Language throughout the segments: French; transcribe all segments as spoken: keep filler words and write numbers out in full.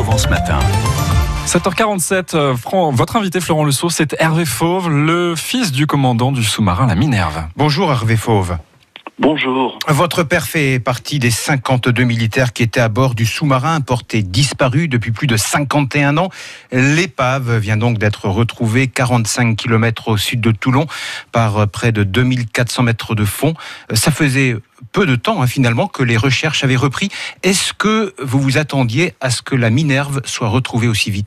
Provence Matin. sept heures quarante-sept, euh, votre invité Florent Le Sceau, c'est Hervé Fauve, le fils du commandant du sous-marin la Minerve. Bonjour Hervé Fauve. Bonjour. Votre père fait partie des cinquante-deux militaires qui étaient à bord du sous-marin porté disparu depuis plus de cinquante et un ans. L'épave vient donc d'être retrouvée quarante-cinq kilomètres au sud de Toulon par près de deux mille quatre cents mètres de fond. Ça faisait peu de temps hein, finalement que les recherches avaient repris. Est-ce que vous vous attendiez à ce que la Minerve soit retrouvée aussi vite ?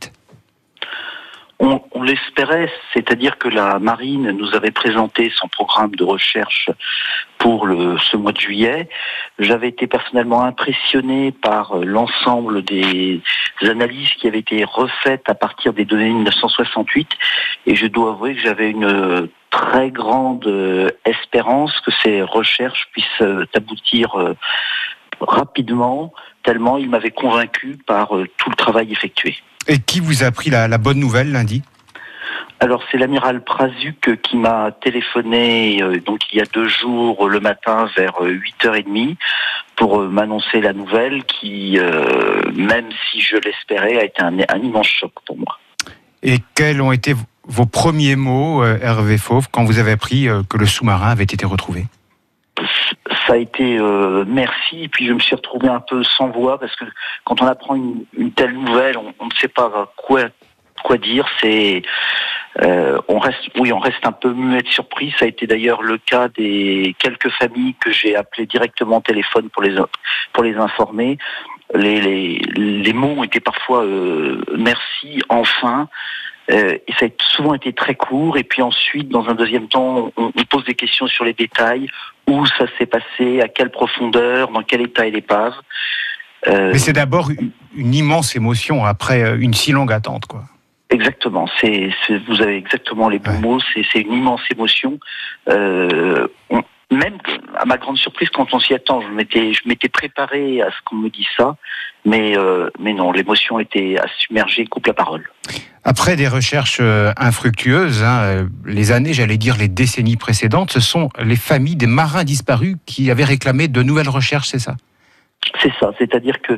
On, on l'espérait, c'est-à-dire que la marine nous avait présenté son programme de recherche pour le, ce mois de juillet. J'avais été personnellement impressionné par l'ensemble des analyses qui avaient été refaites à partir des données de mille neuf cent soixante-huit, et je dois avouer que j'avais une très grande espérance que ces recherches puissent aboutir rapidement, tellement il m'avait convaincu par tout le travail effectué. Et qui vous a appris la, la bonne nouvelle lundi ? Alors c'est l'amiral Prazuc qui m'a téléphoné euh, donc il y a deux jours le matin vers huit heures trente pour euh, m'annoncer la nouvelle qui, euh, même si je l'espérais, a été un, un immense choc pour moi. Et quels ont été vos premiers mots, euh, Hervé Fauve, quand vous avez appris euh, que le sous-marin avait été retrouvé ? Ça a été euh, merci, et puis je me suis retrouvé un peu sans voix parce que quand on apprend une, une telle nouvelle, on, on ne sait pas quoi quoi dire. C'est euh, on reste, oui, on reste un peu muet de surprise. Ça a été d'ailleurs le cas des quelques familles que j'ai appelées directement au téléphone pour les pour les informer. Les les, les mots ont été parfois euh, merci, enfin. Euh, et ça a souvent été très court, et puis ensuite, dans un deuxième temps, on, on pose des questions sur les détails, où ça s'est passé, à quelle profondeur, dans quel état est l'épave. Euh, Mais c'est d'abord une, une immense émotion après une si longue attente, quoi. Exactement, c'est, c'est, vous avez exactement les bons ouais. mots, c'est, c'est une immense émotion. Euh, on, même à ma grande surprise, quand on s'y attend, je m'étais, je m'étais préparé à ce qu'on me dise ça, mais, euh, mais non, l'émotion était à submerger, coupe la parole. Après des recherches infructueuses, hein, les années, j'allais dire les décennies précédentes, ce sont les familles des marins disparus qui avaient réclamé de nouvelles recherches, c'est ça ? C'est ça, c'est-à-dire que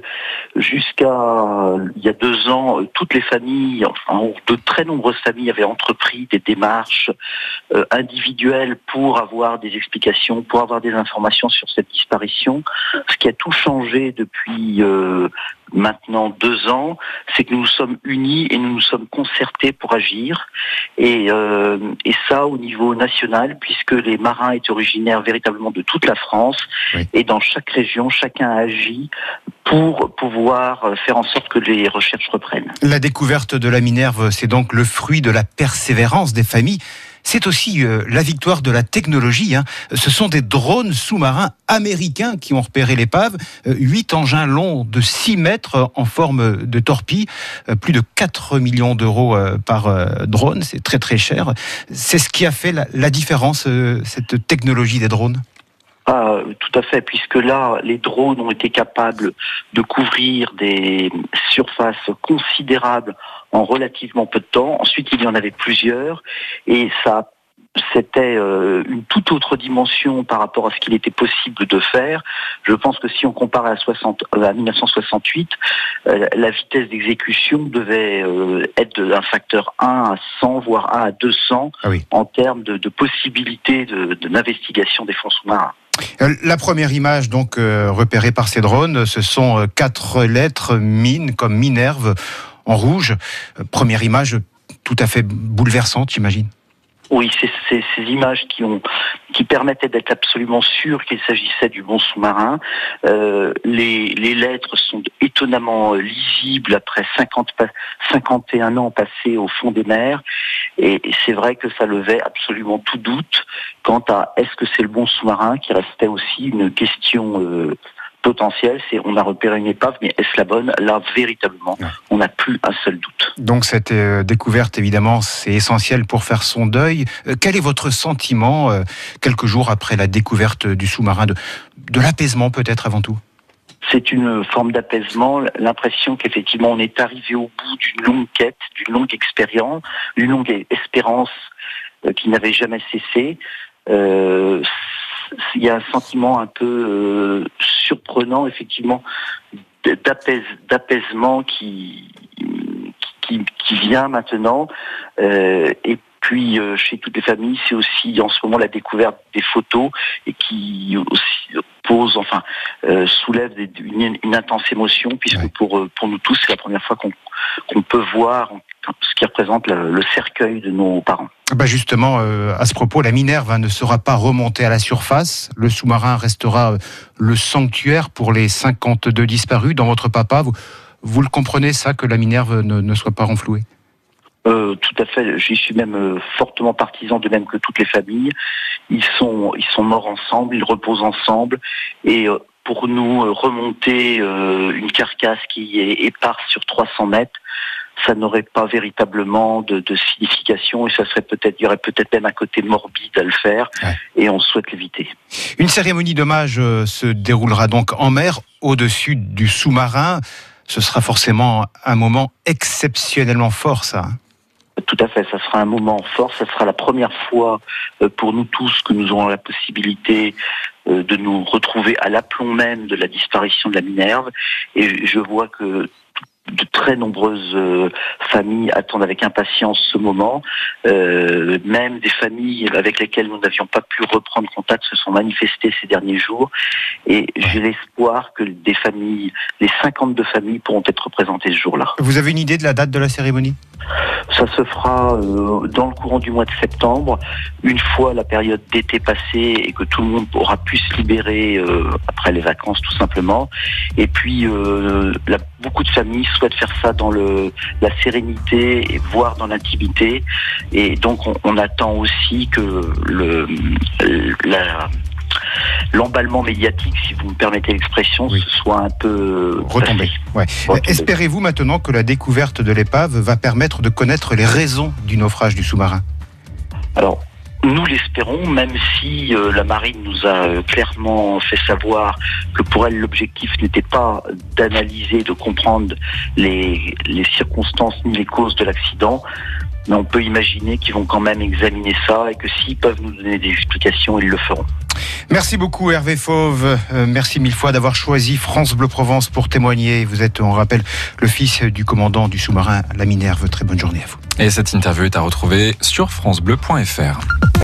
jusqu'à il y a deux ans, toutes les familles, enfin de très nombreuses familles avaient entrepris des démarches euh, individuelles pour avoir des explications, pour avoir des informations sur cette disparition. Ce qui a tout changé depuis euh, maintenant deux ans, c'est que nous nous sommes unis et nous nous sommes concertés pour agir. Et, euh, et ça au niveau national, puisque les marins étaient originaires véritablement de toute la France. Oui. Et dans chaque région, chacun agit pour pouvoir faire en sorte que les recherches reprennent. La découverte de la Minerve, c'est donc le fruit de la persévérance des familles. C'est aussi euh, la victoire de la technologie. Hein. Ce sont des drones sous-marins américains qui ont repéré l'épave. Euh, huit engins longs de six mètres en forme de torpille. Euh, plus de quatre millions d'euros euh, par euh, drone. C'est très très cher. C'est ce qui a fait la, la différence, euh, cette technologie des drones. Ah, tout à fait, puisque là, les drones ont été capables de couvrir des surfaces considérables en relativement peu de temps. Ensuite, il y en avait plusieurs, et ça, c'était euh, une toute autre dimension par rapport à ce qu'il était possible de faire. Je pense que si on compare à, soixante, à mille neuf cent soixante-huit, euh, la vitesse d'exécution devait euh, être d'un facteur un à cent, voire un à deux cents, ah oui. en termes de, de possibilités de, de, d'investigation des fonds sous-marins. La première image donc euh, repérée par ces drones, ce sont euh, quatre lettres mine comme Minerve en rouge. Euh, première image tout à fait bouleversante, j'imagine. Oui, c'est, c'est ces images qui ont, qui permettaient d'être absolument sûr qu'il s'agissait du bon sous-marin. Euh, les, les lettres sont étonnamment lisibles après cinquante, cinquante et un ans passés au fond des mers. Et c'est vrai que ça levait absolument tout doute quant à est-ce que c'est le bon sous-marin, qui restait aussi une question euh, potentielle. C'est on a repéré une épave, mais est-ce la bonne ? Là, véritablement, on n'a plus un seul doute. Donc cette euh, découverte, évidemment, c'est essentiel pour faire son deuil. Euh, quel est votre sentiment euh, quelques jours après la découverte du sous-marin, de, de l'apaisement peut-être avant tout ? C'est une forme d'apaisement, l'impression qu'effectivement on est arrivé au bout d'une longue quête, d'une longue expérience, d'une longue espérance euh, qui n'avait jamais cessé. Euh, il y a un sentiment un peu euh, surprenant, effectivement, d'apaise, d'apaisement qui, qui, qui vient maintenant. Euh, et puis, euh, chez toutes les familles, c'est aussi en ce moment la découverte des photos et qui aussi pose, enfin, euh, soulève des, une, une intense émotion, puisque ouais. pour, pour nous tous, c'est la première fois qu'on, qu'on peut voir ce qui représente le, le cercueil de nos parents. Bah justement, euh, à ce propos, la Minerve hein, ne sera pas remontée à la surface. Le sous-marin restera euh, le sanctuaire pour les cinquante-deux disparus. Dans votre papa, vous, vous le comprenez ça, que la Minerve ne, ne soit pas renflouée ? Euh, tout à fait. J'y suis même euh, fortement partisan, de même que toutes les familles. Ils sont, ils sont morts ensemble, ils reposent ensemble, et euh, pour nous euh, remonter euh, une carcasse qui est éparse sur trois cents mètres, ça n'aurait pas véritablement de, de signification, et ça serait peut-être, il y aurait peut-être même un côté morbide à le faire, ouais. et on souhaite l'éviter. Une cérémonie d'hommage euh, se déroulera donc en mer, au-dessus du sous-marin. Ce sera forcément un moment exceptionnellement fort, ça. Tout à fait, ça sera un moment fort, ça sera la première fois pour nous tous que nous aurons la possibilité de nous retrouver à l'aplomb même de la disparition de la Minerve, et je vois que de très nombreuses euh, familles attendent avec impatience ce moment. Euh, même des familles avec lesquelles nous n'avions pas pu reprendre contact se sont manifestées ces derniers jours. Et j'ai l'espoir que des familles, les cinquante-deux familles pourront être représentées ce jour-là. Vous avez une idée de la date de la cérémonie ? Ça se fera euh, dans le courant du mois de septembre, une fois la période d'été passée et que tout le monde aura pu se libérer euh, après les vacances tout simplement. Et puis euh, la, beaucoup de familles souhaitent faire ça dans le, la sérénité et voire dans l'intimité. Et donc on, on attend aussi que le, la, l'emballement médiatique, si vous me permettez l'expression, oui. ce soit un peu retombé. Ouais. Retombé. Espérez-vous maintenant que la découverte de l'épave va permettre de connaître les raisons du naufrage du sous-marin ? Alors, nous l'espérons, même si euh, la marine nous a euh, clairement fait savoir que pour elle, l'objectif n'était pas d'analyser, de comprendre les, les circonstances ni les causes de l'accident. Mais on peut imaginer qu'ils vont quand même examiner ça et que s'ils peuvent nous donner des explications, ils le feront. Merci beaucoup Hervé Fauve, euh, merci mille fois d'avoir choisi France Bleu Provence pour témoigner. Vous êtes, on rappelle, le fils du commandant du sous-marin La Minerve. Très bonne journée à vous. Et cette interview est à retrouver sur francebleu point fr.